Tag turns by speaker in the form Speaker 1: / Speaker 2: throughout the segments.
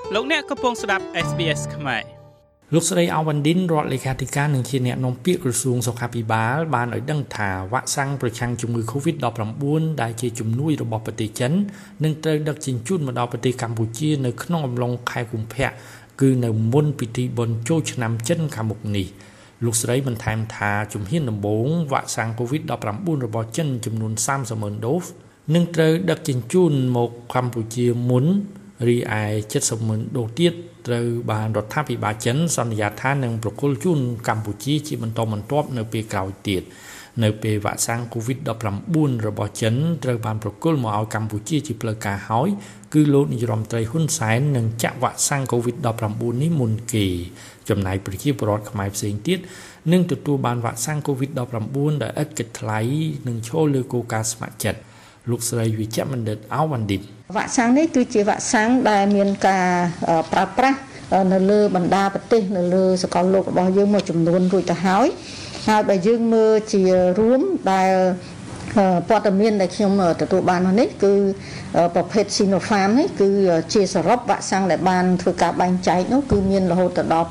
Speaker 1: លោកអ្នកកំពុងស្ដាប់ SBS ខ្មែរ
Speaker 2: លោកស្រីអាវ៉ាន់ឌិនរដ្ឋលេខាធិការនឹងជាអ្នកនាំពាក្យក្រសួងសុខាភិបាលបានឲ្យដឹងថាវ៉ាក់សាំងប្រឆាំងជំងឺ COVID-19 ដែលជាជំនួយរបស់ប្រទេសចិននឹងត្រូវដឹកជញ្ជូនមកដល់ប្រទេសកម្ពុជានៅក្នុងអំឡុងខែកុម្ភៈគឺនៅមុនពិធីបុណ្យចូលឆ្នាំចិនខាងមុខនេះលោកស្រីបន្ថែមថាជំហានដំបូងវ៉ាក់សាំង COVID-19 របស់ចិនចំនួន 30,000 ដូសនឹងត្រូវដឹកជញ្ជូនមកកម្ពុជាមុនរីឯ 70,000 ដូសទៀតត្រូវបានរដ្ឋាភិបាលចិនសន្យាថានឹងប្រគល់ជូនកម្ពុជាជាបន្តបន្ទាប់នៅពេលក្រោយទៀតនៅពេលវ៉ាក់សាំង COVID-19 របស់ចិនត្រូវបានប្រគល់មកឲ្យកម្ពុជាជាផ្លូវការហើយគឺលោកនាយរដ្ឋមន្ត្រីហ៊ុនសែននឹងចាក់វ៉ាក់សាំង COVID-19 នេះមុនគេចំណែកប្រជាពលរដ្ឋខ្មែរផ្សេងទៀតនឹងទទួលបានវ៉ាក់សាំង COVID-19 ដែលឥតគិតថ្លៃនិងឈរលើគោលការណ៍ស្ម័គ្រចិត្តលោកស្រីវិជ្ជបណ្ឌិតអាវ៉ាន់ឌិន
Speaker 3: វ៉ាក់សាំងនេះគឺជាវ៉ាក់សាំងដែលមានការប្រើប្រាស់នៅលើបណ្ដាប្រទេសនៅលើសកលលោករបស់យើងមួយចំនួនរួចទៅហើយបើយើងមើលជារួមដែលព័ត៌មានដែលខ្ញុំទទួលបានមកនេះគឺប្រភេទ Sinopharm នេះគឺជាសរុបវ៉ាក់សាំងដែលបានធ្វើការបែងចែកនោះគឺមានរហូតដល់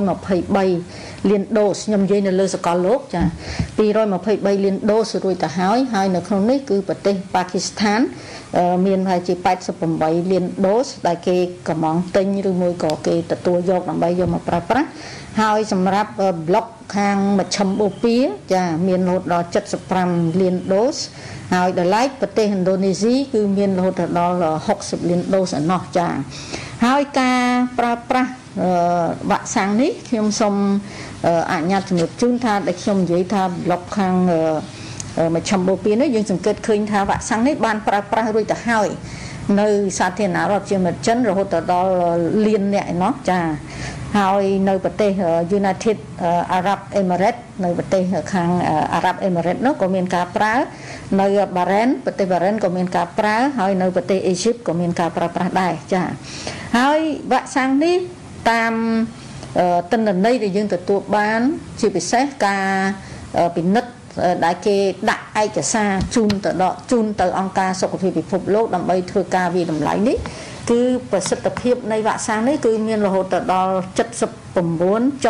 Speaker 3: 223លានដូសខ្ញុំនិយាយនៅលើសកលលោកចា223លានដូសរួចទៅហើយនៅក្នុងនេះគឺប្រទេសប៉ាគីស្ថានមានប្រហែលជា88លានដូសដែលគេកំងទិញឬមួយក៏គេទទួលយកដើម្បីយកមកប្រើប្រាស់ហើយសម្រាប់ប្លុកខាងមជ្ឈិមបូព៌ាចាមានរហូតដល់75លានដូសហើយដល់ឡែកប្រទេសឥណ្ឌូនេស៊ីគឺមានរហូតដល់60លានដូសឯណោះចាហើយការប្រើប្រាស់វ៉ាក់សាំងនេះខ្ញុំសូមអនុញ្ញាតជំរាបជូនថាដែលខ្ញុំនិយាយថាប្លុកខាងមជ្ឈិមបូព៌ានេះយើងសង្កេតឃើញថាវ៉ាក់សាំងនេះបានប្រើប្រាស់រួចទៅហើយនៅសាធារណរដ្ឋជាមិត្តចិនរហូតដល់លានអ្នកឯណោះចាហើយនៅប្រទេស United Arab Emirates នៅប្រទេសខាង Arab Emirates នោះក៏មានការប្រើនៅ Bahrain ប្រទេស Bahrain ក៏មានការប្រើហើយនៅប្រទេស Egypt ក៏មានការប្រើប្រាស់ដែរចាហើយវ៉ាក់សាំងនេះតាមទិន្នន័យដែលយើងទទួលបានជាពិសេសការពិនិត្យដែលគេដាក់ឯកសារជូនទៅអង្គការសុខភាពពិភពលោកដើម្បីធ្វើការវិតម្លៃនេះគឺប្រសិទ្ធភាពនៃវ៉ាក់សាំងនេះគឺមានរហូតដល់79.34%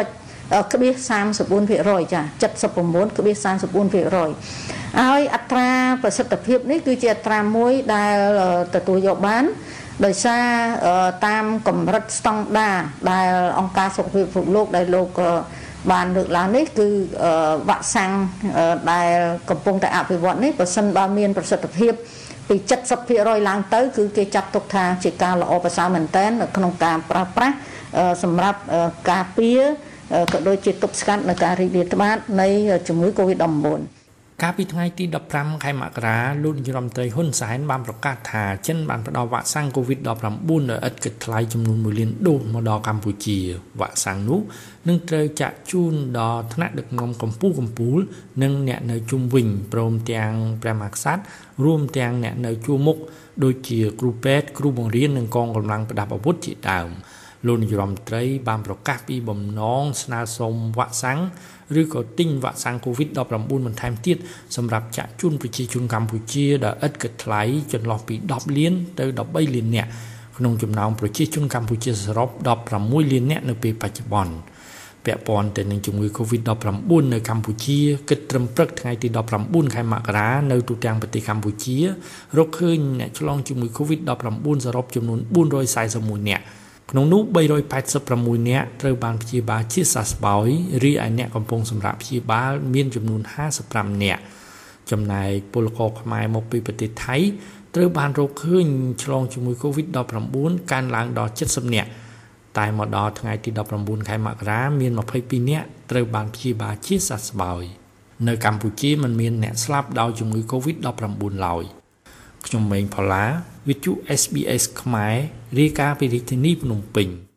Speaker 3: ចា79.34% ហើយអត្រាប្រសិទ្ធភាពនេះគឺជាអត្រាមួយដែលទទួលយកបានដោយសារតាមកម្រិតស្តង់ដារដែលអង្គការសុខភាពពិភពលោកដែលលោកបានលើកឡើងនេះគឺវ៉ាក់សាំងដែលកំពុងតែអភិវឌ្ឍនេះបើសិនបើមានប្រសិទ្ធភាពពី 70% ឡើងទៅគឺគេចាត់ទុកថាជាការល្អប្រសើរមែនទែននៅក្នុងការប្រើប្រាស់សម្រាប់ការពារក៏ដូចជាទប់ស្កាត់នៅការរីករាលដាលនៃជំងឺ COVID-19
Speaker 2: កាលពីថ្ងៃទី15ខែមករាលោកនាយរដ្ឋមន្ត្រីហ៊ុនសែនបានប្រកាសថាចិនបានផ្ដល់វ៉ាក់សាំង COVID-19 ដោយឥតគិតថ្លៃចំនួន1លានដូសមកដល់កម្ពុជាវ៉ាក់សាំងនោះនឹងត្រូវចាក់ជូនដល់ថ្នាក់ដឹកនាំកម្ពុជានិងអ្នកនៅជុំវិញព្រមទាំងព្រះមហាក្សត្ររួមទាំងអ្នកនៅជួរមុខដូចជាគ្រូពេទ្យគ្រូបង្រៀននិងកងកម្លាំងប្រដាប់អាវុធជាដើមលោកនាយរដ្ឋមន្ត្រីបានប្រកាសពីបំណងស្នើសុំវ៉ាក់សាំងឬក៏ទិញវ៉ាក់សាំង COVID-19 បន្ថែមទៀតសម្រាប់ចាក់ជូនប្រជាជនកម្ពុជាដែលឥតគិតថ្លៃចន្លោះពី10លានទៅ13លាននាក់ក្នុងចំណោមប្រជាជនកម្ពុជាសរុប16លាននាក់នៅពេលបច្ចុប្បន្នពាក់ព័ន្ធទៅនឹងជំងឺ COVID-19 នៅកម្ពុជាគិតត្រឹមព្រឹកថ្ងៃទី19ខែមករានៅទូទាំងប្រទេសកម្ពុជារកឃើញអ្នកឆ្លងជំងឺ COVID-19 សរុបចំនួន441នាក់ក្នុងនោះ386នាក់ត្រូវបានព្យាបាលជាសះស្បើយរីឯអ្នកកំពុងសម្រាប់ព្យាបាលមានចំនួន55នាក់ចំណែកពលករខ្មែរមកពីប្រទេសថៃត្រូវបានរកឃើញឆ្លងជំងឺ COVID-19 កើនឡើងដល់70នាក់តែមកដល់ថ្ងៃទី19ខែមករាមាន22នាក់ត្រូវបានព្យាបាលជាសះស្បើយនៅកម្ពុជាមិនមានអ្នកស្លាប់ដោយជំងឺ COVID-19 ឡើយខ្ញុំម៉េងផល្លាវិទ្យុ SBS ខ្មែររាយការណ៍ពីរាជធានីភ្នំពេញ